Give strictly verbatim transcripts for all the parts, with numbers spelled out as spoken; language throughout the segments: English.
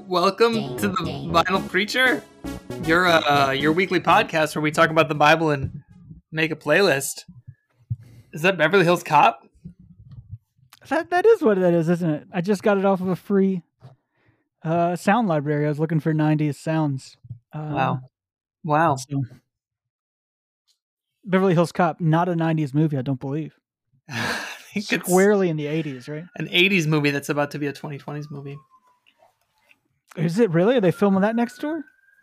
Welcome to the Vinyl Preacher, your uh, your weekly podcast where we talk about the Bible and make a playlist. Is that Beverly Hills Cop? That that is what that is, isn't it? I just got it off of a free uh, sound library. I was looking for nineties sounds. Uh, Wow, wow. So. Beverly Hills Cop, not a nineties movie, I don't believe. I think Squarely it's in the eighties, right? an eighties movie that's about to be a twenty twenties movie. Is it really? Are they filming that next door?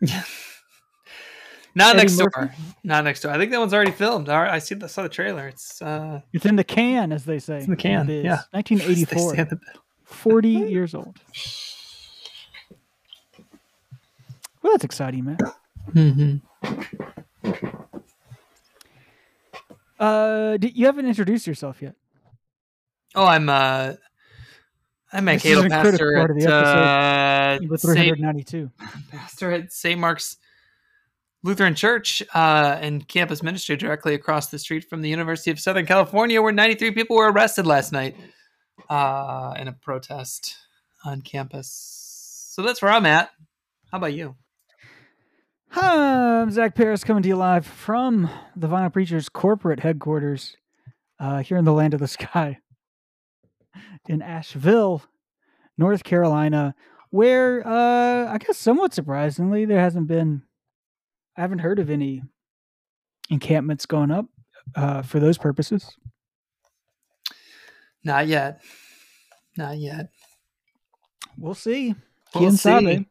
Not Eddie next Murphy? door. Not next door. I think that one's already filmed. All right, I see the saw the trailer. It's uh, It's in the can, as they say. it's in the can. It is. Yeah, nineteen eighty-four. They say the- forty years old. Well, that's exciting, man. Mm-hmm. Uh, d- you haven't introduced yourself yet. Oh, I'm uh, I'm a This is Cato a critical pastor part of at the uh, Number Saint three ninety-two. pastor at Saint Mark's Lutheran Church uh, and campus ministry directly across the street from the University of Southern California, where ninety-three people were arrested last night uh, in a protest on campus. So that's where I'm at. How about you? Hi, I'm Zach Paris coming to you live from the Vinyl Preachers corporate headquarters uh, here in the land of the sky in Asheville, North Carolina, where uh, I guess somewhat surprisingly there hasn't been, I haven't heard of any encampments going up uh, for those purposes. Not yet. Not yet. We'll see. We'll Quien sabe. see.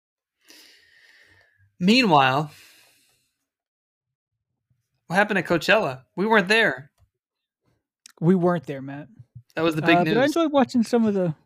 Meanwhile, what happened at Coachella? We weren't there. We weren't there, Matt. That was the big uh, news. But I enjoyed watching some of the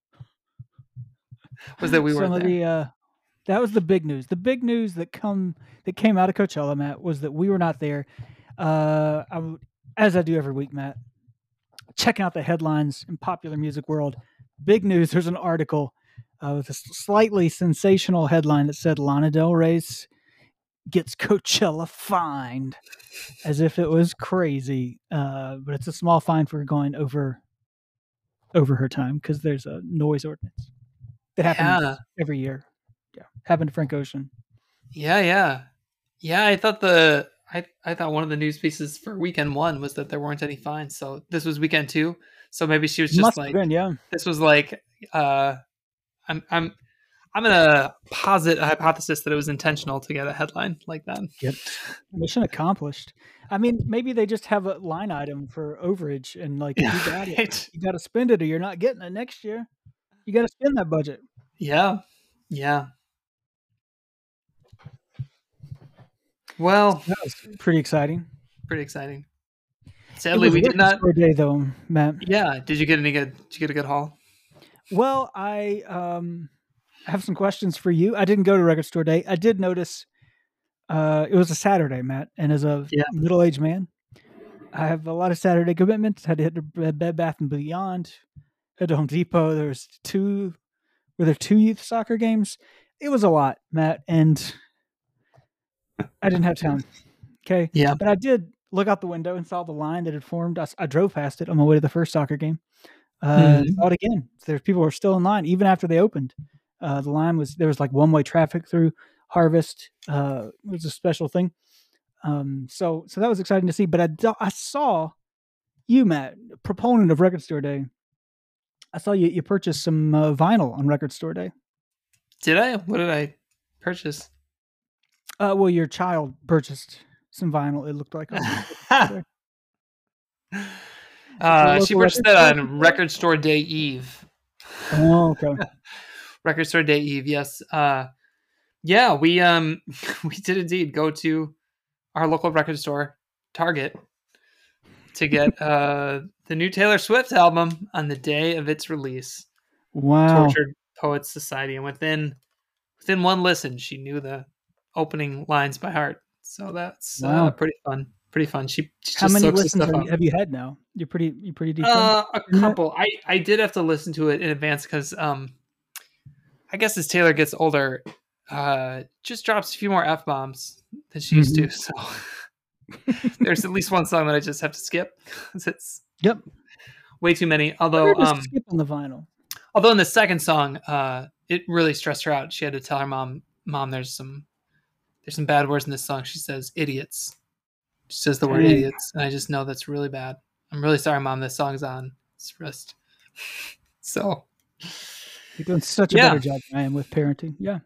was that we some weren't of there. the uh, that was the big news. The big news that come that came out of Coachella, Matt, was that we were not there. Uh, I, w- as I do every week, Matt, checking out the headlines in popular music world. Big news. There's an article uh, with a slightly sensational headline that said Lana Del Rey gets Coachella fined, as if it was crazy. Uh, but it's a small fine for going over over her time because there's a noise ordinance that happens Yeah. every year. Yeah, happened to Frank Ocean. Yeah, yeah. Yeah, I thought the I, I thought one of the news pieces for weekend one was that there weren't any fines. So this was weekend two. So maybe she was just Must like have been, yeah. this was like uh I'm I'm I'm gonna posit a hypothesis that it was intentional to get a headline like that. Yep. Mission accomplished. I mean, maybe they just have a line item for overage and like Yeah, you got it. right. You got to spend it or you're not getting it next year. You got to spend that budget. Yeah. Yeah. Well, That was pretty exciting. pretty exciting. It Sadly, was we did record not. store day though, Matt. Yeah. Did you get any good? Did you get a good haul? Well, I um have some questions for you. I didn't go to record store day. I did notice uh it was a Saturday, Matt, and as a Yeah. middle-aged man, I have a lot of Saturday commitments. Had to hit the Bed Bath and Beyond, head to Home Depot. There was two, were there two youth soccer games? It was a lot, Matt, and I didn't have time. Okay, Yeah. but I did look out the window and saw the line that had formed. I, s- I drove past it on my way to the first soccer game. Uh, Mhm. Saw it again. There's people were still in line even after they opened. Uh, the line was there was like one way traffic through Harvest. Uh, it was a special thing. Um, so so that was exciting to see. But I, do- I saw you, Matt, proponent of Record Store Day. I saw you you purchased some uh, vinyl on Record Store Day. Did I? What did I purchase? Uh, well, your child purchased some vinyl. It looked like. on Record Store Day. uh, local she purchased record that store? on Record Store Day Eve. Oh, okay. Record Store Day Eve. Yes. Uh, yeah, we um we did indeed go to our local record store, Target, to get uh the new Taylor Swift album on the day of its release. Wow. Tortured Poets Society, and within within one listen, she knew the opening lines by heart. So that's Wow. uh, pretty fun. Pretty fun. She, she How just many soaks the listens stuff have up. you, have you had now? You're pretty you're pretty deep. in? Uh, a Isn't it? couple. I, I did have to listen to it in advance because um, I guess as Taylor gets older, uh, just drops a few more f bombs than she used to. So there's at least one song that I just have to skip 'cause it's Yep. way too many. Although Better just um, skip on the vinyl. although in the second song, uh, it really stressed her out. She had to tell her mom, "Mom, there's some there's some bad words in this song." She says idiots. She says the word Dang. idiots, and I just know that's really bad. I'm really sorry, Mom. This song's on. It's just so. You're doing such a Yeah. better job than I am with parenting. Yeah.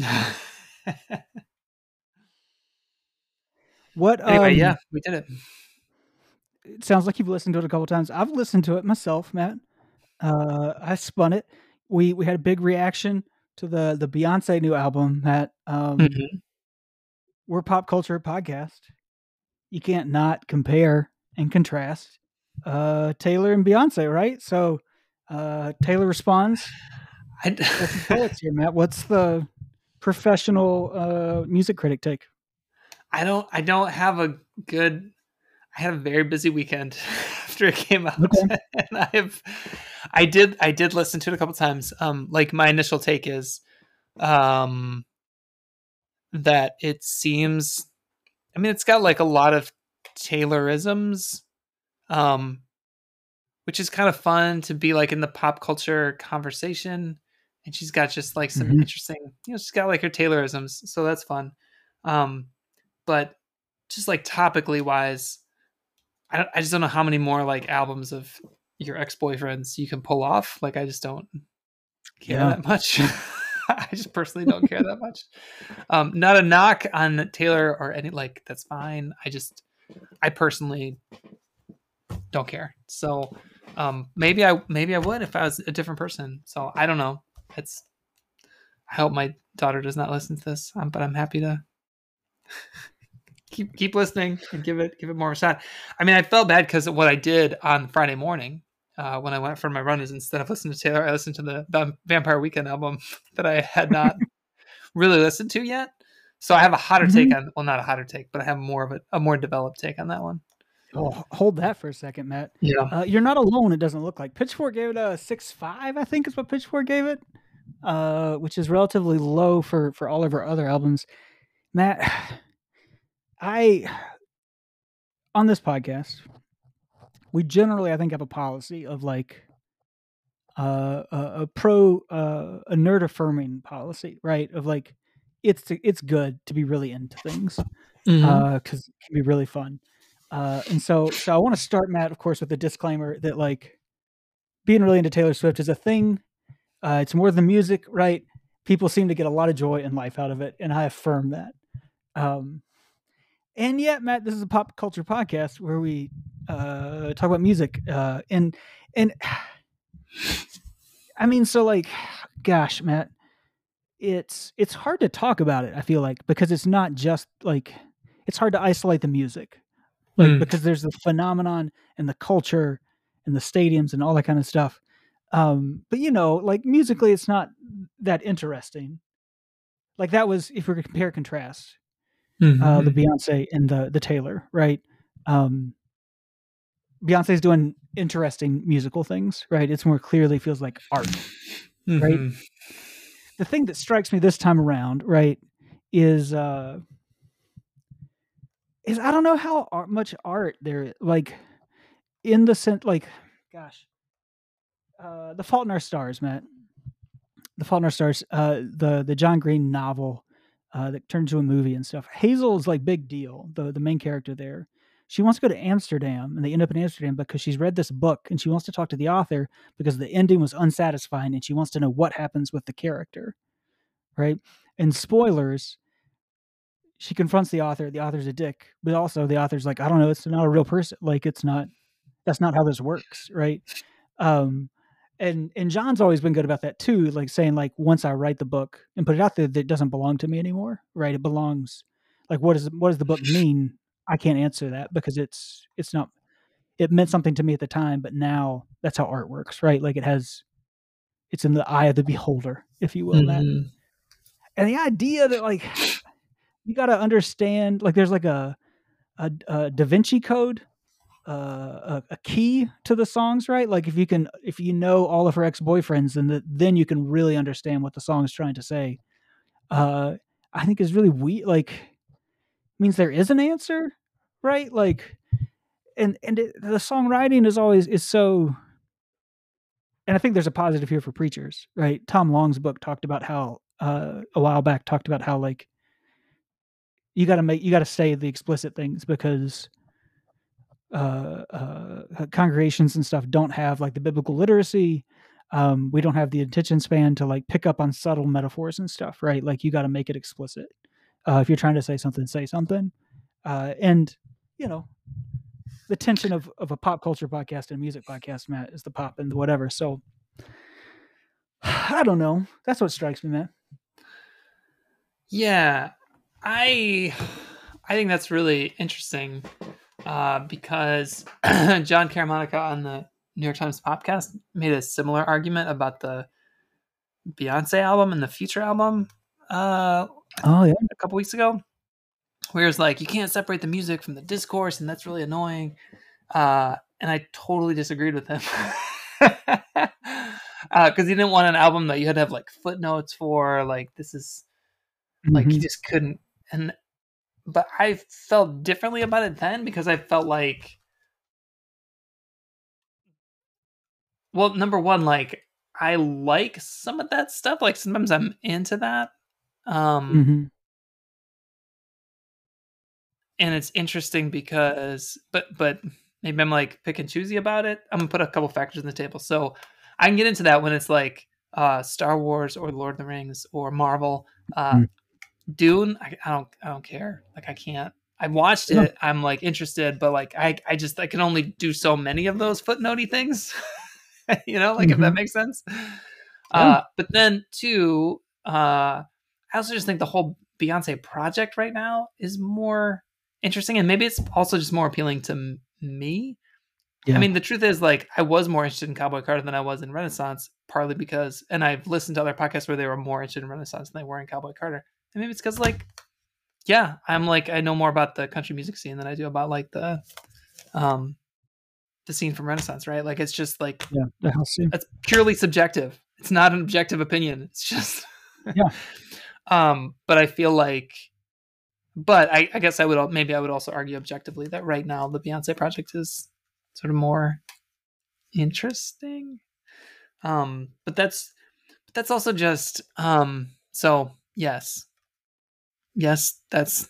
What? Anyway, um, yeah, we did it. It sounds like you've listened to it a couple times. I've listened to it myself, Matt. Uh, I spun it. We we had a big reaction to the the Beyonce new album. Matt, um, Mhm. we're a pop culture podcast. You can't not compare and contrast uh, Taylor and Beyonce, right? So uh, Taylor responds. I, What's the bullets here, Matt? What's the professional uh, music critic take? I don't. I don't have a good. I had a very busy weekend after it came out, Okay. and I have. I did. I did listen to it a couple times. Um, like my initial take is, um, that it seems. I mean, it's got like a lot of Taylorisms, um, which is kind of fun to be like in the pop culture conversation. And she's got just like some Mhm. interesting, you know, she's got like her Taylorisms, so that's fun. Um, but just like topically wise, I don't, I just don't know how many more like albums of your ex boyfriends you can pull off. Like I just don't care Yeah. that much. I just personally don't care that much. Um, not a knock on Taylor or any like that's fine. I just I personally don't care. So um, maybe I maybe I would if I was a different person. So I don't know. It's I hope my daughter does not listen to this, um, but I'm happy to keep keep listening and give it give it more of a shot. I mean, I felt bad because what I did on Friday morning uh, when I went for my run is instead of listening to Taylor, I listened to the Vam- Vampire Weekend album that I had not really listened to yet. So I have a hotter Mhm. take on well, not a hotter take, but I have more of a, a more developed take on that one. Oh, hold that for a second, Matt. Yeah. Uh, you're not alone. It doesn't look like Pitchfork gave it a six five. I think is what Pitchfork gave it, uh, which is relatively low for for all of her other albums. Matt, I on this podcast, we generally I think have a policy of like uh, a, a pro uh, a nerd affirming policy, right? Of like it's it's good to be really into things Mhm. uh, because it can be really fun. Uh, and so so I want to start, Matt, of course, with the disclaimer that like being really into Taylor Swift is a thing. Uh, it's more than music, right? People seem to get a lot of joy and life out of it, and I affirm that. Um, and yet, Matt, this is a pop culture podcast where we uh, talk about music, uh, and and I mean, so like, gosh, Matt, it's it's hard to talk about it. I feel like because it's not just like it's hard to isolate the music, like Mm. because there's the phenomenon and the culture and the stadiums and all that kind of stuff. Um, but you know, like musically, it's not that interesting. Like that was if we were to compare contrast Mhm, uh, the mhm. Beyonce and the the Taylor, right? Um, Beyonce's doing interesting musical things, right? It's more clearly feels like art, right? Mhm. The thing that strikes me this time around, right, is uh, is I don't know how ar- much art there like in the sense like, gosh, uh, The Fault in Our Stars, Matt. The Fault in Our Stars, uh, the the John Green novel uh, that turned into a movie and stuff. Hazel is like big deal, the the main character there. She wants to go to Amsterdam, and they end up in Amsterdam because she's read this book and she wants to talk to the author because the ending was unsatisfying and she wants to know what happens with the character, right? And spoilers, she confronts the author. The author's a dick, but also the author's like, I don't know, it's not a real person. Like, it's not. That's not how this works, right? Um, and and John's always been good about that too, like saying like once I write the book and put it out there, that it doesn't belong to me anymore, right? It belongs. Like what does what does the book mean? I can't answer that because it's it's not. It meant something to me at the time, but now that's how art works, right? Like it has. It's in the eye of the beholder, if you will, Matt. Mhm. And the idea that like you got to understand, like there's like a a, a Da Vinci Code, uh, a, a key to the songs, right? Like if you can, if you know all of her ex boyfriends, then the, then you can really understand what the song is trying to say. Uh, I think is really weird. Like means there is an answer, right? Like, and and it, the songwriting is always is so and I think there's a positive here for preachers, right? Tom Long's book talked about how uh, a while back talked about how like you got to make you got to say the explicit things because uh, uh, congregations and stuff don't have like the biblical literacy. Um, we don't have the attention span to like pick up on subtle metaphors and stuff, right? Like you got to make it explicit. Uh, if you're trying to say something, say something. Uh, and you know, the tension of, of a pop culture podcast and a music podcast, Matt, is the pop and the whatever. So I don't know. That's what strikes me, Matt. Yeah, I I think that's really interesting uh, because John Caramanica on the New York Times podcast made a similar argument about the Beyonce album and the Future album uh, oh yeah a couple weeks ago, where it's like you can't separate the music from the discourse, and that's really annoying. Uh, and I totally disagreed with him because uh, he didn't want an album that you had to have like footnotes for. Like this is like mm-hmm. he just couldn't. And but I felt differently about it then because I felt like, well, number one, like I like some of that stuff. Like sometimes I'm into that. Um, mm-hmm. And it's interesting because, but, but maybe I'm like pick and choosy about it. I'm gonna put a couple factors on the table. So I can get into that when it's like uh, Star Wars or Lord of the Rings or Marvel. Uh, mm. Dune, I, I don't, I don't care. Like I can't. I watched it. Yeah. I'm like interested, but like I, I just I can only do so many of those footnotey things. You know, like mm-hmm. if that makes sense. Yeah. Uh, but then two, uh, I also just think the whole Beyonce project right now is more interesting, and maybe it's also just more appealing to m- me. Yeah. I mean, the truth is, like, I was more interested in Cowboy Carter than I was in Renaissance, partly because, and I've listened to other podcasts where they were more interested in Renaissance than they were in Cowboy Carter. And maybe it's because, like, yeah, I'm like, I know more about the country music scene than I do about like the, um, the scene from Renaissance, right? Like, it's just like, yeah, the house scene. It's purely subjective. It's not an objective opinion. It's just, yeah. Um, but I feel like, but I, I guess I would maybe I would also argue objectively that right now the Beyonce project is sort of more interesting. Um, but that's but that's also just um. So yes, yes, that's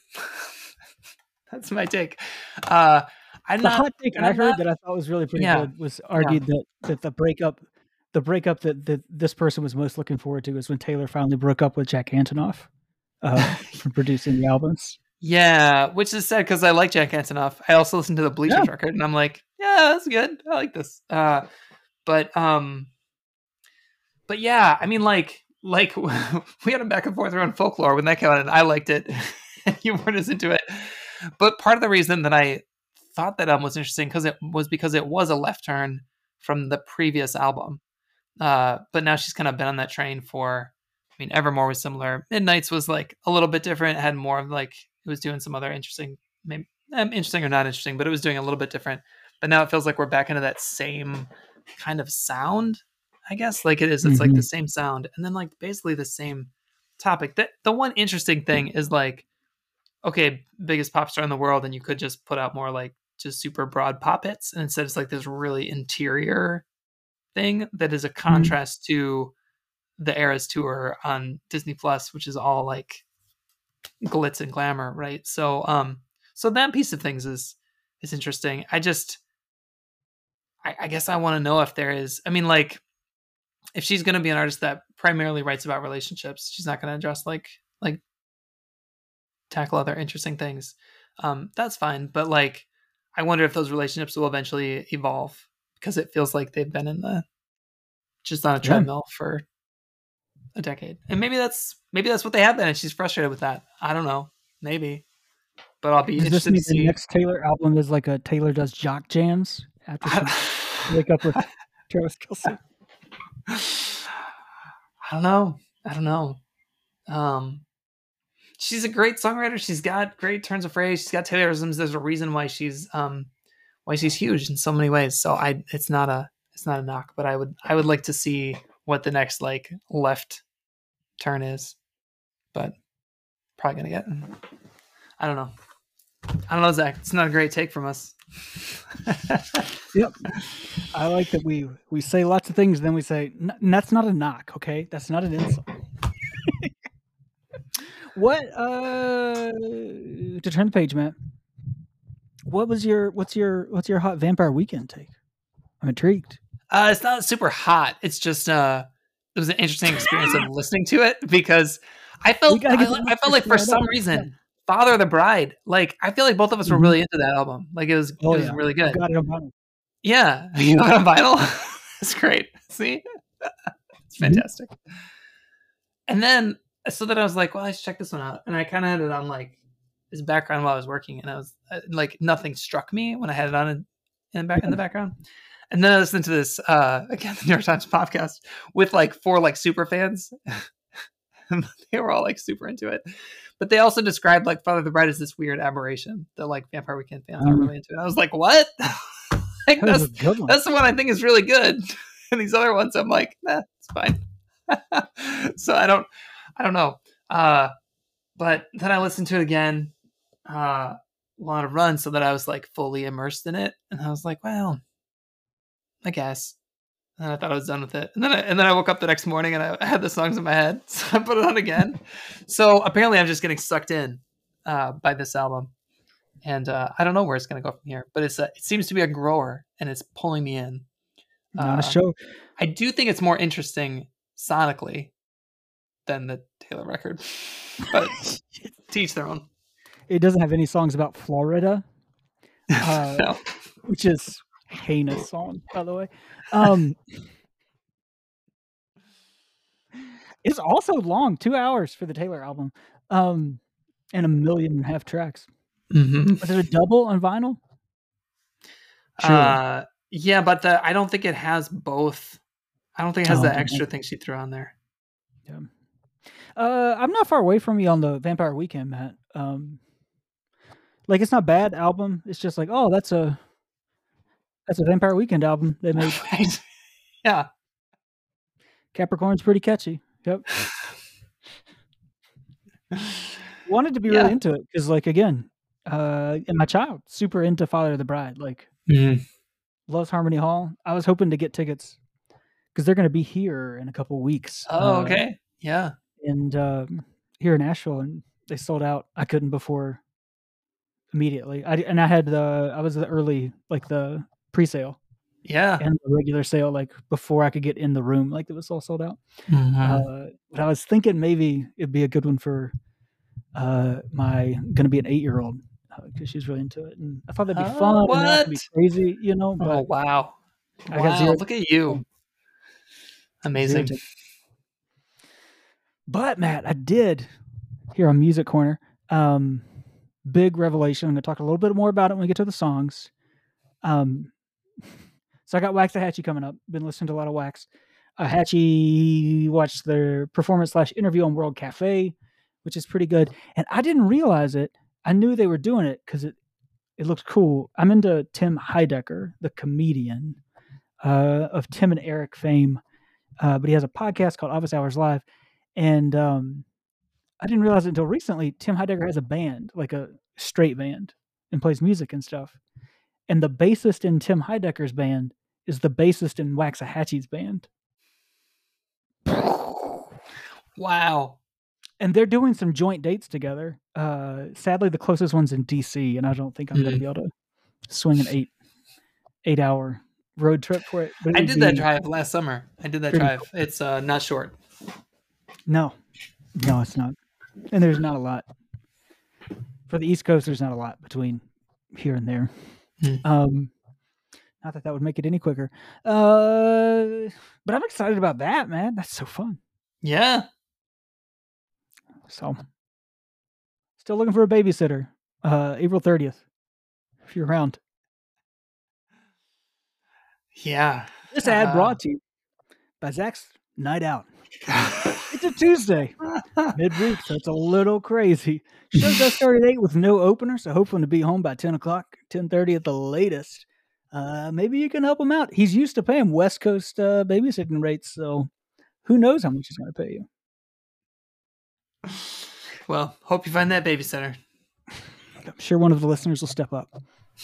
that's my take. Uh, I'm the not, hot take I heard not, that I thought was really pretty yeah, good was argued yeah. that that the breakup. The breakup that, that this person was most looking forward to is when Taylor finally broke up with Jack Antonoff uh, from producing the albums. Yeah, which is sad because I like Jack Antonoff. I also listened to the Bleachers yeah. record, and I'm like, yeah, that's good. I like this. Uh, but um, but yeah, I mean, like, like we had a back and forth around Folklore when that came out, and I liked it. You weren't as into it. But part of the reason that I thought that album was interesting because it was because it was a left turn from the previous album. Uh, but now she's kind of been on that train for, I mean, Evermore was similar. Midnights was like a little bit different. It had more of like, it was doing some other interesting, maybe um, interesting or not interesting, but it was doing a little bit different. But now it feels like we're back into that same kind of sound, I guess. Like it is, it's mm-hmm. like the same sound. And then like basically the same topic. That the one interesting thing is like, okay, biggest pop star in the world. And you could just put out more like just super broad pop hits. And instead it's like this really interior thing that is a contrast mm-hmm. to the Eras tour on Disney Plus, which is all like glitz and glamour, right? So, um, so that piece of things is is interesting. I just, I, I guess I want to know if there is. I mean, like, if she's going to be an artist that primarily writes about relationships, she's not going to address like like tackle other interesting things. Um, that's fine, but like, I wonder if those relationships will eventually evolve. Because it feels like they've been in the just on a treadmill yeah. for a decade, and maybe that's maybe that's what they have been, and she's frustrated with that. I don't know, maybe, but I'll be Does interested this to mean see. The next Taylor album is like a Taylor does jock jams after she wake up with Travis Kelce? I don't know. I don't know. Um, she's a great songwriter. She's got great turns of phrase. She's got Taylorisms. There's a reason why she's um. why she's huge in so many ways. So I, it's not a, it's not a knock, but I would, I would like to see what the next like left turn is, but probably gonna get, I don't know. I don't know, Zach. It's not a great take from us. Yep. I like that we we say lots of things, then we say that's not a knock, okay? That's not an insult. What uh to turn the page, Matt? What was your what's your what's your hot Vampire Weekend take? I'm intrigued. Uh, it's not super hot. It's just uh, it was an interesting experience of listening to it because I felt I, I felt like for some reason, Father of the Bride. Like I feel like both of us were really into that album. Like it was Oh, it was yeah. really good. Got it on vinyl. Yeah, you got it on vinyl. It's great. See, it's fantastic. Mm-hmm. And then so then I was like, well, I should check this one out, and I kind of had it on like his background while I was working, and I was like, nothing struck me when I had it on in, in the back in the background. And then I listened to this uh, again, the New York Times podcast with like four like super fans. They were all like super into it, but they also described like Father of the Bride as this weird aberration that like Vampire Weekend fans um, aren't really into. And I was like, what? Like, that's that's the one I think is really good, and these other ones I'm like, nah, it's fine. So I don't, I don't know. Uh, but then I listened to it again, uh, on a run, so that I was like fully immersed in it, and I was like, well, I guess. And I thought I was done with it, and then I, and then I woke up the next morning and I had the songs in my head, so I put it on again. So apparently, I'm just getting sucked in uh, by this album, and uh, I don't know where it's going to go from here. But it's a, it seems to be a grower, and it's pulling me in. Not uh, a show. I do think it's more interesting sonically than the Taylor record, but to each their own. It doesn't have any songs about Florida, uh, no. which is heinous song, by the way. Um, it's also long, two hours for the Taylor album, um, and a million and a half tracks. Mm-hmm. Was it a double on vinyl? Sure. Uh, yeah, but the, I don't think it has both. I don't think it has oh, the okay. extra thing she threw on there. Yeah. Uh, I'm not far away from you on the Vampire Weekend, Matt. Um, like it's not a bad album. It's just like, oh, that's a that's a Vampire Weekend album they made. Right. Yeah. Capricorn's pretty catchy. Yep. Wanted to be yeah. really into it because, like, again, uh, and my child super into Father of the Bride. Like, mm-hmm. loves Harmony Hall. I was hoping to get tickets because they're going to be here in a couple of weeks. Oh, uh, okay. Yeah. And um, here in Nashville, and they sold out. I couldn't before immediately. I and I had the I was the early like the pre-sale. Yeah. And the regular sale, like before I could get in the room, like it was all sold out. Mm-hmm. Uh, but I was thinking maybe it'd be a good one for uh, my gonna be an eight year old because uh, she's really into it, and I thought that'd be oh, fun. What? And that'd be crazy, you know? But oh wow! I wow! got zero. Look at you, amazing. Zero but Matt, I did here on Music Corner. Um, big revelation. I'm gonna talk a little bit more about it when we get to the songs. Um. So I got Waxahachie coming up. Been listening to a lot of Wax. Uh, Hatchie watched their performance slash interview on World Cafe, which is pretty good. And I didn't realize it. I knew they were doing it because it, it looked cool. I'm into Tim Heidecker, the comedian uh, of Tim and Eric fame. Uh, but he has a podcast called Office Hours Live. And um, I didn't realize it until recently. Tim Heidecker has a band, like a straight band, and plays music and stuff. And the bassist in Tim Heidecker's band is the bassist in Waxahachie's band. Wow. And they're doing some joint dates together. Uh, sadly, the closest one's in D C, and I don't think I'm mm-hmm. going to be able to swing an eight eight hour road trip for it. But it I did that drive last summer. I did that drive. Cool. It's uh, not short. No. No, it's not. And there's not a lot. For the East Coast, there's not a lot between here and there. Hmm. Um, not that that would make it any quicker. Uh, but I'm excited about that, man. That's so fun. Yeah. So, still looking for a babysitter. Uh, April thirtieth, if you're around. Yeah. This ad uh, brought to you by Zach's Night Out. It's a Tuesday, midweek, so it's a little crazy. Show does start at eight with no opener, so hoping to be home by ten o'clock, ten thirty at the latest. Uh, maybe you can help him out. He's used to paying West Coast uh, babysitting rates, so who knows how much he's going to pay you. Well, hope you find that babysitter. I'm sure one of the listeners will step up.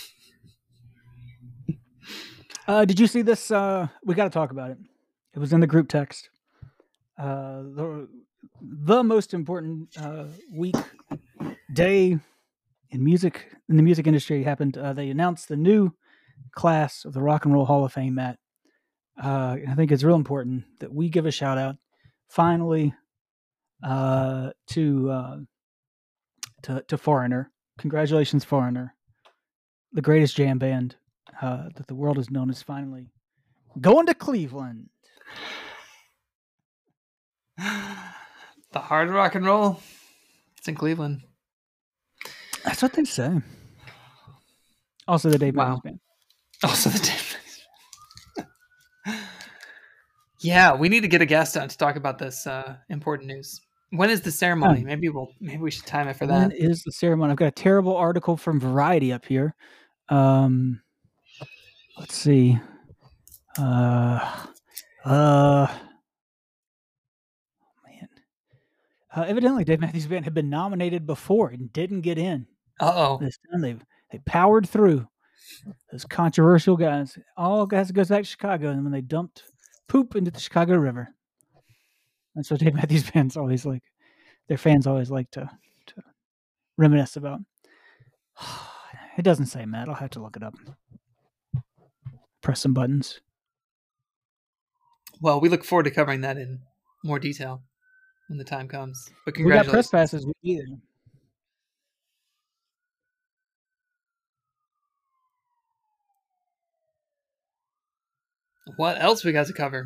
Uh, did you see this? Uh, we got to talk about it. It was in the group text. Uh, the, the most important uh, week, day in music, in the music industry happened. Uh, they announced the new class of the Rock and Roll Hall of Fame, Matt. Uh, I think it's real important that we give a shout out, finally, uh, to, uh, to to Foreigner. Congratulations, Foreigner, the greatest jam band uh, that the world has known, is finally going to Cleveland. The Hard Rock and Roll. It's in Cleveland. That's what they say. Also, the Dave Wow. Matthews Band. Also, the Dave Matthews. Yeah, we need to get a guest on to talk about this uh, important news. When is the ceremony? Oh. Maybe we'll maybe we should time it for When that. is the ceremony? I've got a terrible article from Variety up here. Um, let's see. Uh, uh, man. Uh, evidently, Dave Matthews Band had been nominated before and didn't get in. Uh oh. This time they they powered through. Those controversial guys, all guys that goes back to Chicago, and when they dumped poop into the Chicago River. That's what Dave Matthews Band's always like. Their fans always like to, to reminisce about. It doesn't say, Matt. I'll have to look it up. Press some buttons. Well, we look forward to covering that in more detail when the time comes. But We got congratulations. press passes. We be there. What else we got to cover?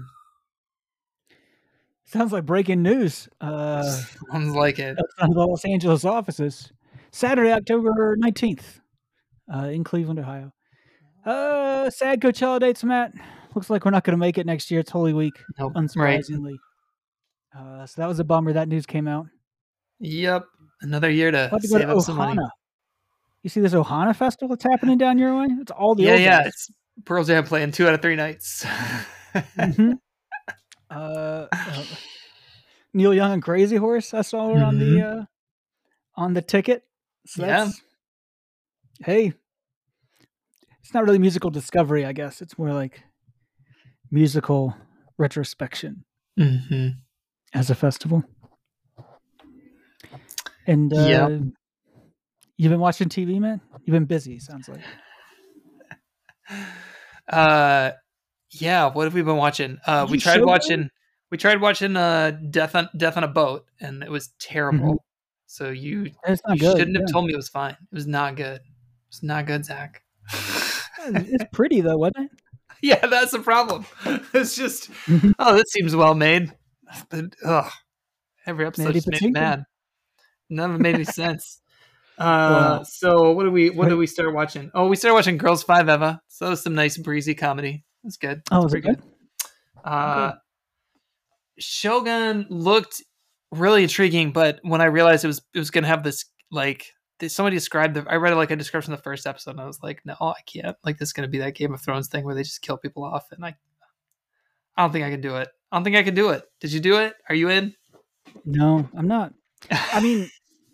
Sounds like breaking news. Uh, Sounds like it. outside of the Los Angeles offices. Saturday, October nineteenth, uh, in Cleveland, Ohio. Uh, sad Coachella dates, Matt. Looks like we're not going to make it next year. It's Holy Week, Nope. Right. unsurprisingly. Uh, so that was a bummer. That news came out. Yep. Another year to About to go save to up some money. Ohana. You see this Ohana festival that's happening down your way? It's all the Yeah, old yeah. guys. It's Pearl Jam playing two out of three nights. Mm-hmm. uh, uh, Neil Young and Crazy Horse. I saw her on the uh, on the ticket. So Yeah. that's, hey, it's not really musical discovery, I guess. It's more like musical retrospection Mm-hmm. as a festival. And uh, Yep. you've been watching T V, man? You've been busy, sounds like. Uh, yeah. What have we been watching? Uh, Did we you tried show watching. We tried watching uh, Death on Death on a Boat, and it was terrible. Mhm. So you, It's not you good. shouldn't have yeah. told me it was fine. It was not good. It's not good, Zach. It's pretty, though, wasn't it? Yeah, that's the problem. It's just, Mhm. oh, this seems well made. But ugh, every episode Mandy just made me Patinkin. mad. None of it made any sense. Uh, Wow. so what do we what Wait. do we start watching? Oh, we started watching Girls Five Eva. So that was some nice breezy comedy. That's good. Oh, That's was it pretty good? Uh, Shogun looked really intriguing, but when I realized it was it was gonna have this like this, somebody described the I read like a description of the first episode and I was like, no, I can't. Like this is gonna be that Game of Thrones thing where they just kill people off, and I I don't think I can do it. I don't think I can do it. Did you do it? Are you in? No, I'm not. I mean,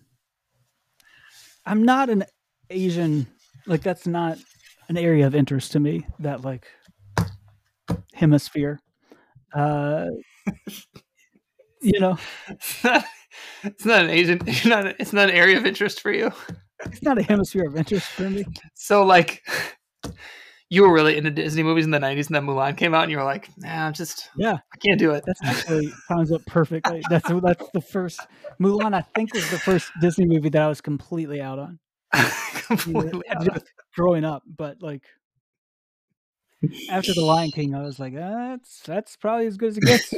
I'm not an Asian. Like, that's not an area of interest to me, that, like, hemisphere. Uh, you know, It's not, it's not an Asian. It's not. It's not an area of interest for you. it's not a hemisphere of interest for me. So like, you were really into Disney movies in the nineties, and then Mulan came out, and you were like, "Nah, I'm just, Yeah, I can't do it." that's actually times up perfectly. That's that's the first Mulan. I think was the first Disney movie that I was completely out on. Completely Had to out do of- with growing up, but like after the Lion King, I was like, ah, that's that's probably as good as it gets.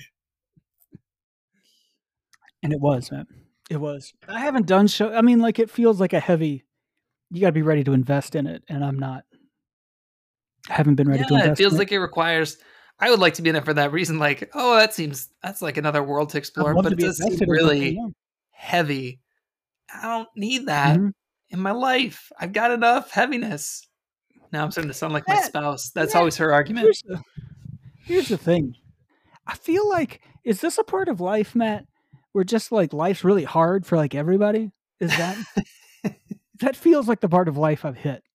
And it was, man. It was. I haven't done show. I mean, like, it feels like a heavy. You got to be ready to invest in it, and I'm not. I haven't been ready to Yeah, invest. it feels in like it requires. I would like to be in it for that reason. Like, oh, that seems that's like another world to I'd explore, love but to it be does seem invested in something, really yeah. heavy. I don't need that Mhm. in my life. I've got enough heaviness. Now I'm starting to sound like my Yeah, spouse. That's yeah. always her argument. Here's the, here's the thing. I feel like, is this a part of life, Matt, where just like life's really hard for like everybody? Is that that feels like the part of life I've hit.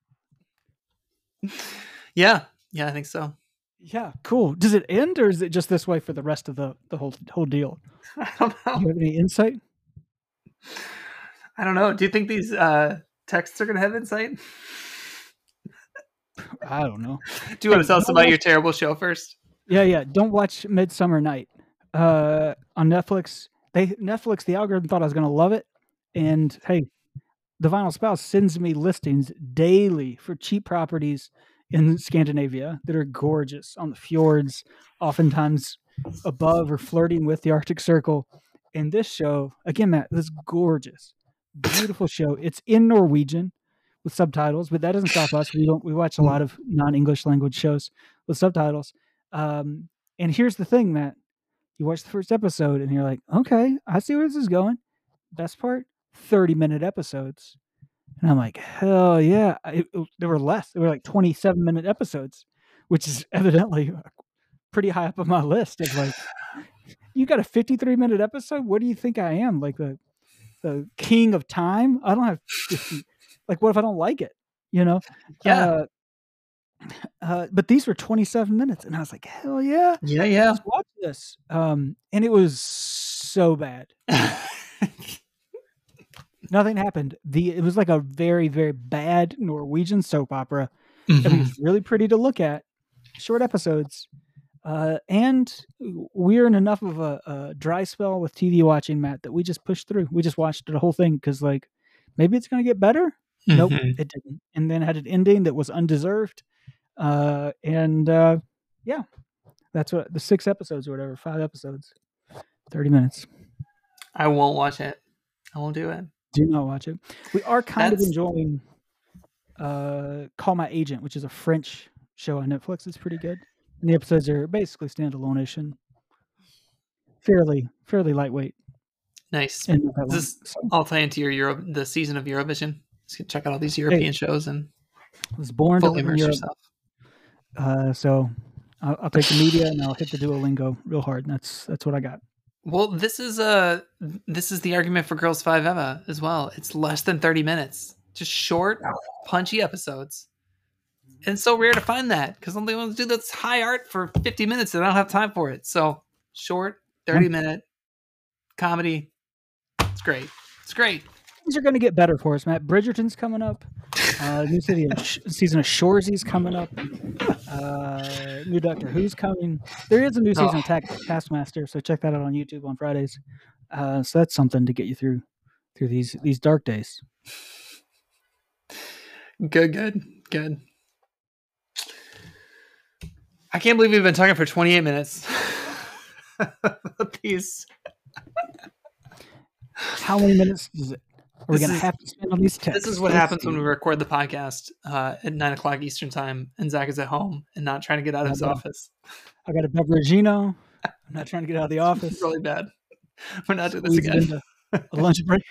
Yeah, yeah, I think so. Yeah, cool. Does it end, or is it just this way for the rest of the the whole whole deal? I don't know. Do you have any insight? I don't know. Do you think these uh, texts are going to have insight? I don't know. Do you want Hey, to tell us don't about watch- your terrible show first? Yeah, yeah. Don't watch Midsummer Night uh, on Netflix. They Netflix, the algorithm thought I was going to love it, and hey, the Vinyl Spouse sends me listings daily for cheap properties in Scandinavia that are gorgeous on the fjords, oftentimes above or flirting with the Arctic Circle. And this show, again, Matt, this gorgeous, beautiful show. It's in Norwegian with subtitles, but that doesn't stop us. We don't. We watch a lot of non-English language shows with subtitles. Um, and here's the thing, Matt. You watch the first episode and you're like, okay, I see where this is going. Best part, thirty minute episodes. And I'm like, hell yeah. It, it, there were less. There were like twenty-seven minute episodes, which is evidently pretty high up on my list. Of like, you got a fifty-three minute episode? What do you think I am? Like the the king of time? I don't have fifty. Like, what if I don't like it? You know? Yeah. Uh, uh, but these were twenty-seven minutes. And I was like, hell yeah. Yeah, yeah. Let's watch this. Um, and it was so bad. Nothing happened. The It was like a very, very bad Norwegian soap opera. Mhm. I mean, it's really pretty to look at. Short episodes. Uh, and we're in enough of a, a dry spell with T V watching, Matt, that we just pushed through. We just watched the whole thing because, like, maybe it's going to get better. Nope, Mhm. it didn't. And then had an ending that was undeserved. Uh, and uh, yeah, that's what the six episodes or whatever, five episodes, thirty minutes. I won't watch it. I won't do it. Do not watch it. We are kind That's- of enjoying uh, Call My Agent, which is a French show on Netflix. It's pretty good. And the episodes are basically standalone-ish and fairly fairly lightweight. Nice. And not that long. This So, I'll tie into your Euro, the season of Eurovision. Just check out all these European shows and I was born to fully live in immerse Europe. yourself. Uh, so I'll, I'll take the media and I'll hit the Duolingo real hard. And that's that's what I got. Well, this is uh this is the argument for Girls Five Eva as well. It's less than thirty minutes, just short, punchy episodes. And it's so rare to find that because they want to do this high art for fifty minutes and I don't have time for it. So short, thirty minute comedy. It's great. It's great. Things are going to get better for us, Matt. Bridgerton's coming up. Uh, new city of Sh- season of Shoresy's coming up. Uh, new Doctor Who's coming. There is a new season Oh. of Ta- Taskmaster, so check that out on YouTube on Fridays. Uh, so that's something to get you through through these these dark days. Good, good, good. I can't believe we've been talking for twenty-eight minutes. These. How many minutes is it? Are we This going to is- have to spend on these texts? This is what Let's happens when see. we record the podcast uh, at nine o'clock Eastern time, and Zach is at home and not trying to get out of his Yeah. office. I got a Beveragino. I'm not trying to get out of the office. It's really bad. We're not doing this Squeeze it again. into a lunch break.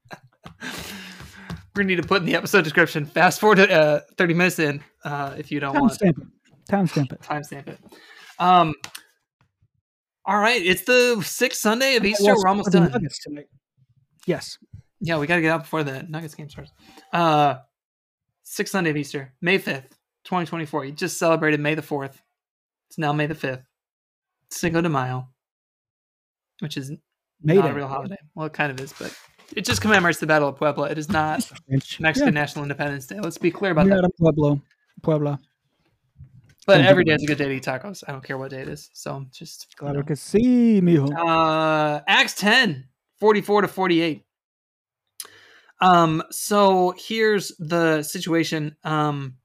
We're gonna need to put in the episode description. Fast forward to uh, thirty minutes in uh, if you don't want. Timestamp it. Timestamp it. Timestamp it. Um. All right, it's the sixth Sunday of Easter. Well, We're almost the done. Nuggets tonight. Yes. Yeah, we got to get out before the Nuggets game starts. Uh, sixth Sunday of Easter, May fifth, twenty twenty-four. You just celebrated May the fourth. It's now May the fifth. Cinco de Mayo, which is May not Day. a real holiday. Well, it kind of is, but it just commemorates the Battle of Puebla. It is not French. Mexican Yeah. National Independence Day. Let's be clear about You're that. out of Pueblo. Puebla. But Don't every do day it. is a good day to eat tacos. I don't care what day it is. So just you Claro know. que sí, mijo. Uh, Acts ten, forty-four to forty-eight. Um, so here's the situation. Um,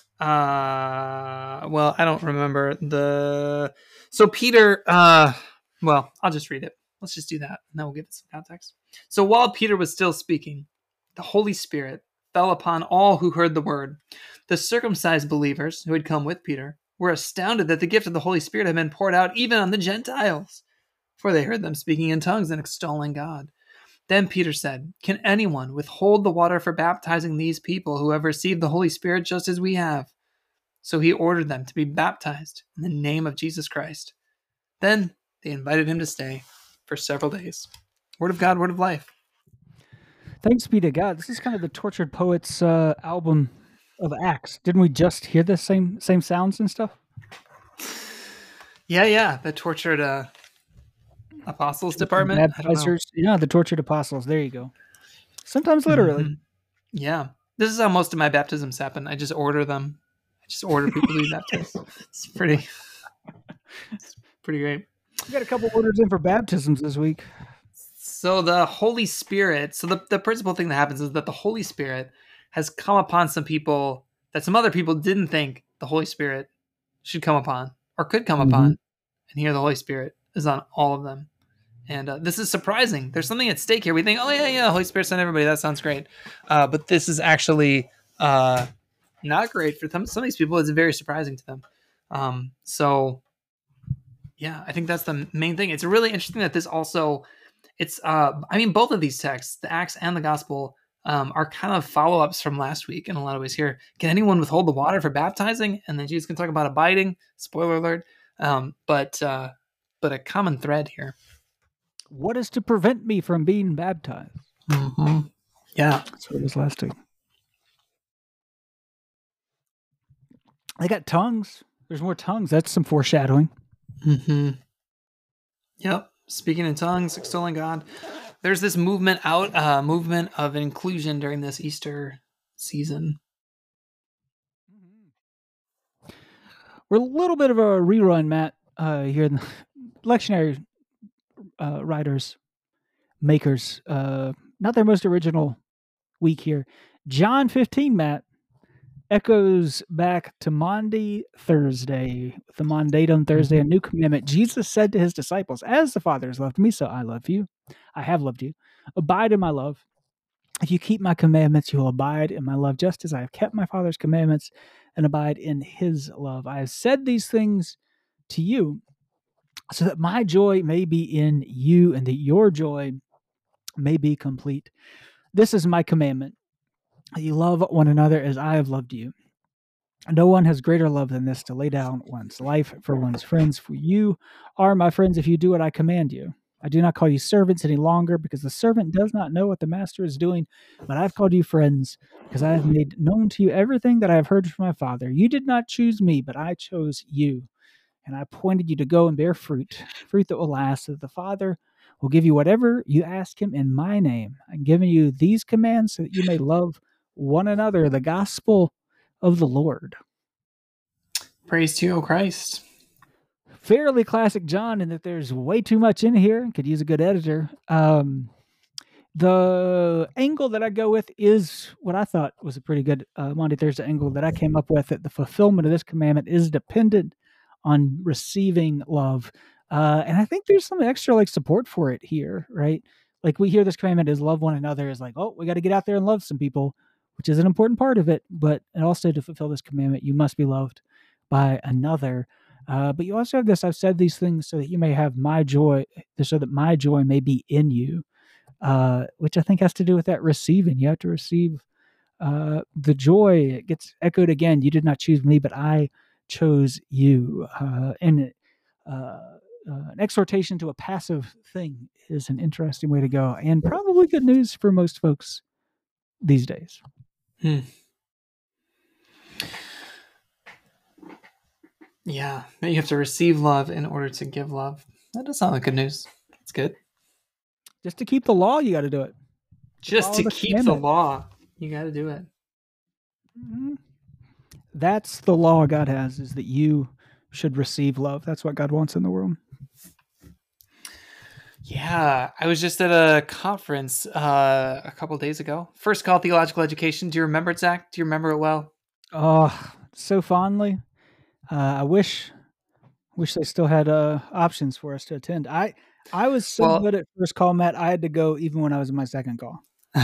uh, well, I don't remember the, so Peter, uh, well, I'll just read it. Let's just do that. And then we'll give it some context. So while Peter was still speaking, the Holy Spirit fell upon all who heard the word. The circumcised believers who had come with Peter were astounded that the gift of the Holy Spirit had been poured out even on the Gentiles, for they heard them speaking in tongues and extolling God. Then Peter said, "Can anyone withhold the water for baptizing these people who have received the Holy Spirit just as we have?" So he ordered them to be baptized in the name of Jesus Christ. Then they invited him to stay for several days. Word of God, word of life. Thanks be to God. This is kind of the Tortured Poets uh, album of Acts. Didn't we just hear the same same sounds and stuff? Yeah, yeah. The tortured uh, apostles department. I don't know. Baptizers. Yeah, the Tortured Apostles. There you go. Sometimes literally. Mhm. Yeah. This is how most of my baptisms happen. I just order them. I just order people to be baptized. It's pretty, it's pretty great. We got a couple orders in for baptisms this week. So the Holy Spirit, so the, the principal thing that happens is that the Holy Spirit has come upon some people that some other people didn't think the Holy Spirit should come upon or could come Mhm. upon. And here the Holy Spirit is on all of them. And uh, this is surprising. There's something at stake here. We think, oh, yeah, yeah, Holy Spirit's on everybody. That sounds great. Uh, but this is actually uh, not great for some, some of these people. It's very surprising to them. Um, so, yeah, I think that's the main thing. It's really interesting that this also, it's, uh, I mean, both of these texts, the Acts and the Gospel, um, are kind of follow-ups from last week in a lot of ways here. Can anyone withhold the water for baptizing? And then Jesus can talk about abiding. Spoiler alert. Um, but, uh, but a common thread here. What is to prevent me from being baptized? Mm-hmm. Yeah. That's what it was last week. They got tongues. There's more tongues. That's some foreshadowing. Mm-hmm. Yep. Speaking in tongues, extolling God. There's this movement out, uh, movement of inclusion during this Easter season. We're a little bit of a rerun, Matt, uh, here in the lectionary uh, writers, makers, uh, not their most original week here. John fifteen, Matt, echoes back to Maundy Thursday, the Maundatum Thursday, a new commandment. Jesus said to his disciples, as the Father has loved me, so I love you. I have loved you. Abide in my love. If you keep my commandments, you will abide in my love, just as I have kept my Father's commandments and abide in his love. I have said these things to you so that my joy may be in you and that your joy may be complete. This is my commandment, that you love one another as I have loved you. No one has greater love than this, to lay down one's life for one's friends. For you are my friends if you do what I command you. I do not call you servants any longer, because the servant does not know what the master is doing, but I've called you friends, because I have made known to you everything that I have heard from my Father. You did not choose me, but I chose you, and I appointed you to go and bear fruit, fruit that will last, so that the Father will give you whatever you ask him in my name. I'm giving you these commands so that you may love one another, the gospel of the Lord. Praise to you, O Christ. Fairly classic John, in that there's way too much in here. Could use a good editor. Um, the angle that I go with is what I thought was a pretty good uh, Maundy Thursday angle that I came up with, that the fulfillment of this commandment is dependent on receiving love. Uh, and I think there's some extra like support for it here, right? Like we hear this commandment is love one another, is like, oh, we got to get out there and love some people, which is an important part of it. But and also to fulfill this commandment, you must be loved by another. Uh, but you also have this, I've said these things so that you may have my joy, so that my joy may be in you, uh, which I think has to do with that receiving. You have to receive uh, the joy. It gets echoed again. You did not choose me, but I chose you. Uh, and uh, uh, an exhortation to a passive thing is an interesting way to go, and probably good news for most folks these days. Hmm. Yeah, you have to receive love in order to give love. That does sound like good news. It's good. Just to keep the law, you got to do it. Just to keep the law, you got to do it. Mm-hmm. That's the law God has, is that you should receive love. That's what God wants in the world. Yeah, I was just at a conference uh, a couple days ago. First Call Theological Education. Do you remember it, Zach? Do you remember it well? Oh, so fondly. Uh, I wish, wish they still had uh, options for us to attend. I, I was so well, good at First Call, Matt. I had to go even when I was in my second call.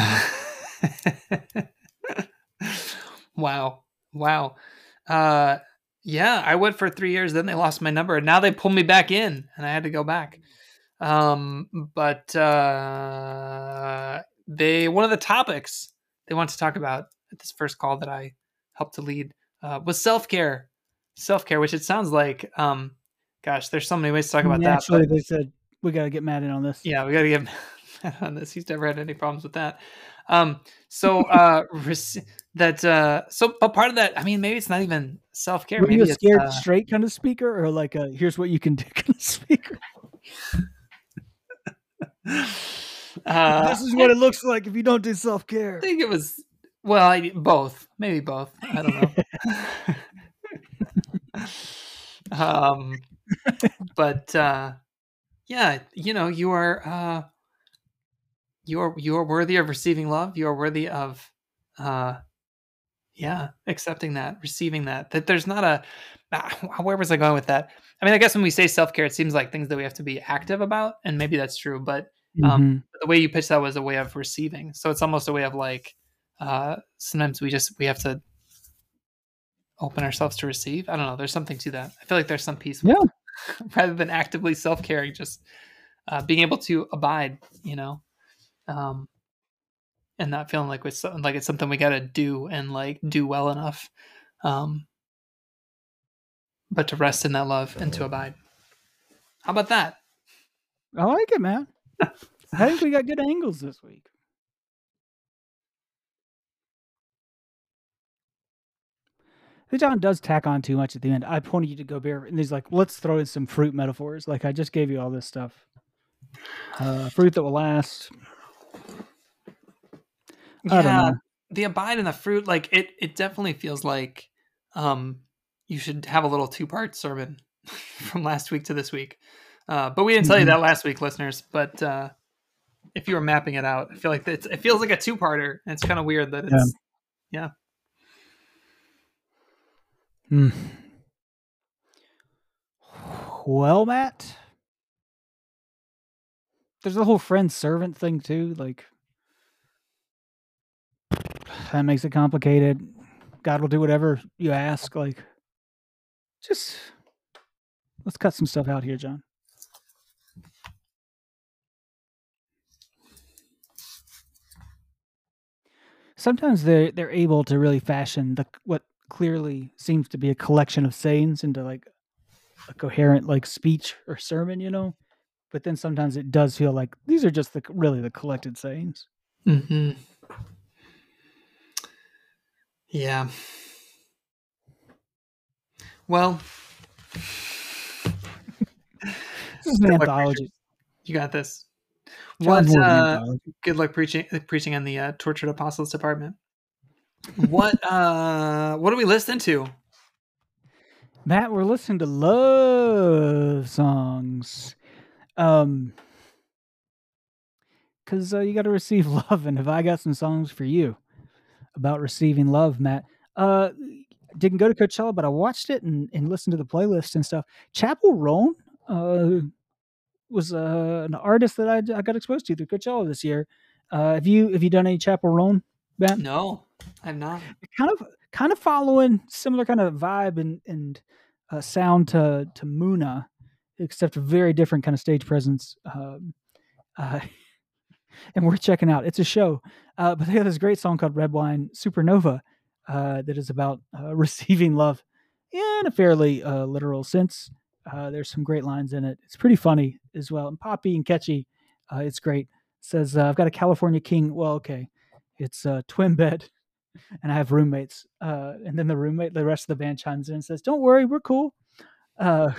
Wow, wow. Uh, yeah, I went for three years. Then they lost my number, and now they pulled me back in, and I had to go back. Um, but uh, they one of the topics they want to talk about at this first call that I helped to lead uh, was self-care. Self-care, which it sounds like, um, gosh, there's so many ways to talk about Naturally, that. But they said, we got to get Matt in on this. Yeah, we got to get Matt on this. He's never had any problems with that. Um, so uh, rec- that uh, so but part of that, I mean, maybe it's not even self care. Were you a Maybe it's scared uh, straight kind of speaker, or like a here's what you can do kind of speaker? uh, This is what it looks like if you don't do self care. I think it was well, I, both, maybe both. I don't know. um, but uh, yeah, you know, you are uh, you are you are worthy of receiving love. You are worthy of uh, yeah, accepting that, receiving that. That there's not a ah, where was I going with that? I mean, I guess when we say self care, it seems like things that we have to be active about, and maybe that's true. But um, Mm-hmm. the way you pitch that was a way of receiving. So it's almost a way of like uh, sometimes we just we have to open ourselves to receive. I don't know. There's something to that. I feel like there's some piece with Yeah. rather than actively self caring, just uh, being able to abide. You know. Um, and not feeling like it's like it's something we got to do and like do well enough. Um, but to rest in that love and to abide. How about that? I like it, man. I think we got good angles this week. John does tack on too much at the end. I pointed you to go bear, and he's like, "Let's throw in some fruit metaphors." Like I just gave you all this stuff. Uh, fruit that will last. I don't Yeah, know. the abide and the fruit, like it, it definitely feels like um, you should have a little two part sermon from last week to this week. Uh, but we didn't tell you Mhm. that last week, listeners. But uh, if you were mapping it out, I feel like it's, it feels like a two parter. And it's kind of weird that it's, yeah. Hmm. Well, Matt, there's the whole friend servant thing too. Like that makes it complicated. God will do whatever you ask. Like, just let's cut some stuff out here, John. Sometimes they they're able to really fashion the what clearly seems to be a collection of sayings into like a coherent like speech or sermon, you know. But then sometimes it does feel like these are just the really the collected sayings. Mm-hmm. Yeah. Well, This is an anthology. You got this. John's What? more of an Uh, anthology. good luck preaching preaching on the uh, tortured apostles department. What? uh, what are we listening to? Matt, we're listening to love songs. Um, because uh, you got to receive love, and if I got some songs for you about receiving love, Matt. Uh, didn't go to Coachella, but I watched it and, and listened to the playlist and stuff. Chapel Roan uh, was uh, an artist that I, I got exposed to through Coachella this year. Uh, have you have you done any Chapel Roan, Ben? No, I'm not. Kind of kind of following similar kind of vibe and and uh, sound to to Muna, except a very different kind of stage presence. Um, uh, and we're checking out. It's a show, uh, but they have this great song called Red Wine Supernova uh, that is about uh, receiving love in a fairly uh, literal sense. Uh, there's some great lines in it. It's pretty funny as well, and poppy and catchy. Uh, it's great. It says uh, I've got a California king. Well, okay, it's a twin bed, and I have roommates. Uh, and then the roommate, the rest of the band chimes in and says, "Don't worry, we're cool." Uh,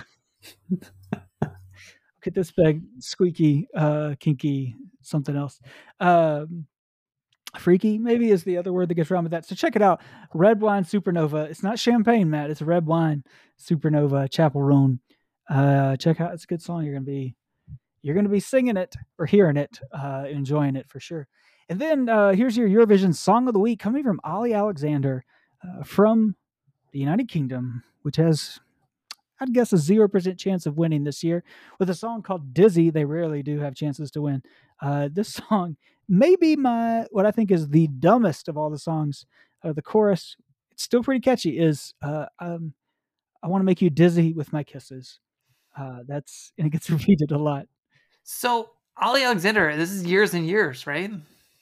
get this big, squeaky, uh, kinky, something else. Um, freaky maybe is the other word that gets around with that. So check it out. Red Wine Supernova. It's not champagne, Matt. It's Red Wine Supernova, Chapel Roan. Uh, check out. It's a good song. You're gonna be you're gonna be singing it or hearing it, uh, enjoying it for sure. And then uh, here's your Eurovision Song of the Week coming from Ollie Alexander uh, from the United Kingdom, which has I'd guess a zero percent chance of winning this year. With a song called Dizzy, they rarely do have chances to win. Uh, this song may be my, what I think is the dumbest of all the songs. Uh, the chorus, it's still pretty catchy, is uh, um, I want to make you dizzy with my kisses. Uh, that's, and it gets repeated a lot. So, Ollie Alexander, this is years and years, right?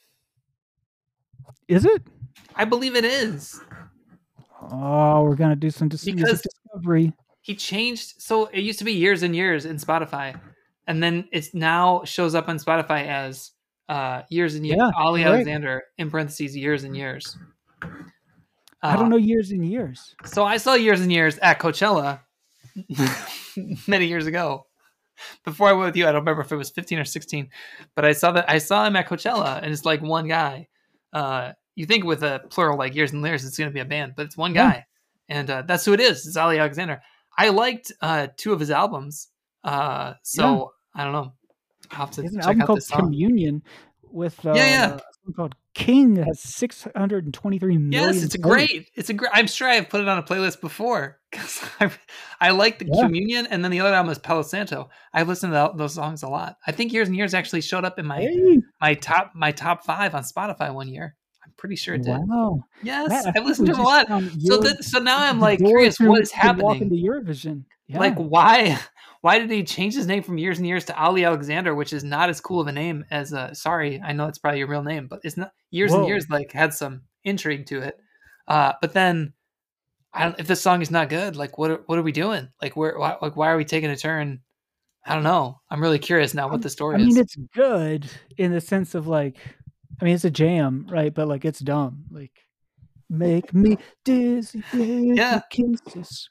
Is it? I believe it is. Oh, we're going to do some dis- music discovery. He changed. So it used to be years and years in Spotify. And then it's now shows up on Spotify as Uh, years and years. Yeah, Ollie you're right. Alexander, in parentheses, years and years. I don't Uh, know years and years. So I saw Years and Years at Coachella many years ago. Before I went with you, I don't remember if it was fifteen or sixteen, but I saw that I saw him at Coachella, and it's like one guy. Uh, you think with a plural like Years and Years, it's going to be a band, but it's one Yeah. guy, and uh, that's who it is. It's Ollie Alexander. I liked uh, two of his albums, uh, so I don't know. I'll have to There's an check album out called this song. Communion with uh, Yeah, yeah. a song called King that has six hundred twenty-three million. Yes, it's a plays. great. It's a great. I'm sure I've put it on a playlist before because I, I like the Yeah. Communion, and then the other album is Palo Santo. I've listened to those songs a lot. I think Years and Years actually showed up in my Hey, my top my top five on Spotify one year. I'm pretty sure it did. wow. Yes, Matt, I I've think listened we to them a just lot. found So your- that so now I'm the like door curious to- what is to walk happening. into Eurovision. Yeah. Like why why did he change his name from Years and Years to Ali Alexander, which is not as cool of a name as uh sorry, I know it's probably your real name, but it's not Years and Whoa. Years like had some intrigue to it. Uh but then I don't if this song is not good, like what are, what are we doing? Like where why, like why are we taking a turn? I don't know. I'm really curious now what the story I mean, is. it's good in the sense of like, I mean, it's a jam, right? But like, it's dumb. Like, make me dizzy with Yeah. your kisses.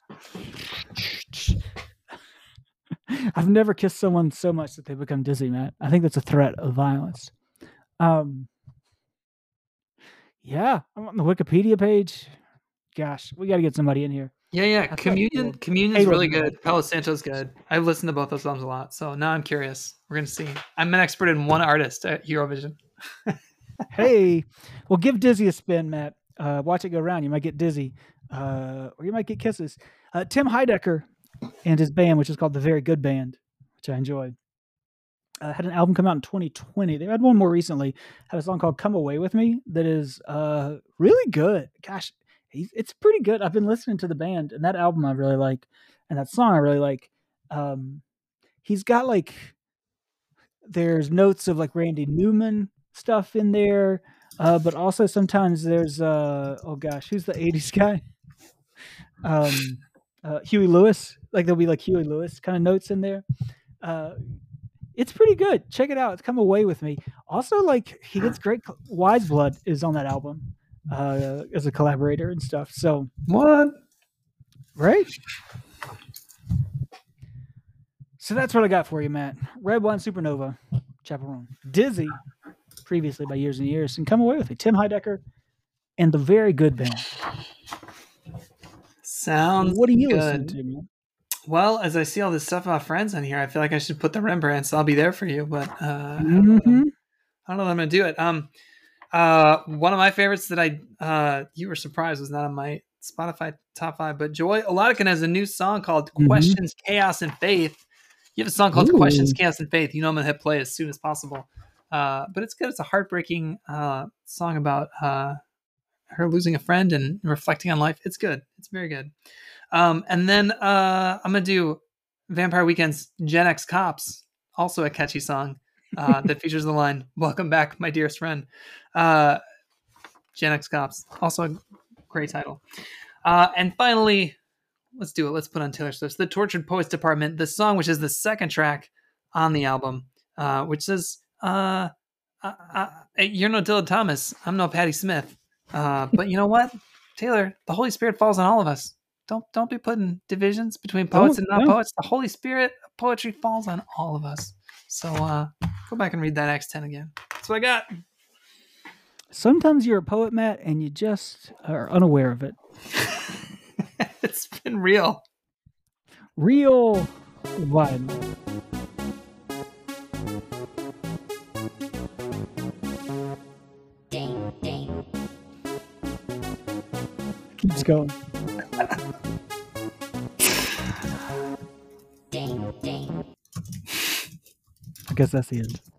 I've never kissed someone so much that they become dizzy, Matt. I think that's a threat of violence. Um, yeah, I'm on the Wikipedia page. Gosh, we got to get somebody in here. Yeah, yeah. thought Communion, you were- Communion's Halo really was good. Palo Santo's good. I've listened to both those songs a lot, so now I'm curious. We're gonna see. I'm an expert in one artist at Eurovision. Hey, well, give Dizzy a spin, Matt. Uh, watch it go around. You might get dizzy, uh, or you might get kisses. Uh, Tim Heidecker and his band, which is called the Very Good Band, which I enjoy, uh, had an album come out in twenty twenty. They had one more recently. Had a song called "Come Away with Me" that is uh, really good. Gosh, he's, it's pretty good. I've been listening to the band, and that album I really like, and that song I really like. Um, he's got like there's notes of like Randy Newman stuff in there, uh, but also sometimes there's uh, oh gosh, who's the eighties guy? Um, uh, Huey Lewis. Like there'll be like Huey Lewis kind of notes in there. Uh, it's pretty good. Check it out. It's Come Away with Me. Also, like he gets great. Wise Blood is on that album uh, as a collaborator and stuff. So What? right. So that's what I got for you, Matt. Red Wine Supernova, Chaperone. Dizzy, previously by Years and Years, and Come Away with It. Tim Heidecker and the Very Good Band. Sounds What are you good. listening to, man? Well, as I see all this stuff about friends on here, I feel like I should put the Rembrandts. I'll be there for you, but uh, I, don't know, Mm-hmm. I don't know that I'm gonna do it. Um, uh, one of my favorites that I uh, you were surprised was not on my Spotify top five, but Joy Oladikin has a new song called Mhm. "Questions, Chaos, and Faith." You have a song called Ooh. "Questions, Chaos, and Faith." You know I'm gonna hit play as soon as possible. Uh, but it's good. It's a heartbreaking uh, song about uh, her losing a friend and reflecting on life. It's good. It's very good. Um, and then uh, I'm gonna do Vampire Weekend's "Gen X Cops," also a catchy song uh, that features the line "Welcome back, my dearest friend." Uh, Gen X Cops, also a great title. Uh, and finally, let's do it. Let's put on Taylor Swift's "The Tortured Poets Department," the song which is the second track on the album, uh, which says, uh, uh, uh, "You're no Dylan Thomas. I'm no Patti Smith. Uh, but you know what, Taylor? The Holy Spirit falls on all of us. Don't don't be putting divisions between poets Don't, and not no. poets. The Holy Spirit of poetry falls on all of us." So uh, go back and read that Acts ten again. That's what I got. Sometimes you're a poet, Matt, and you just are unaware of it. It's been real. Real wine. Ding, ding, Keeps going. ding, ding. I guess that's the end.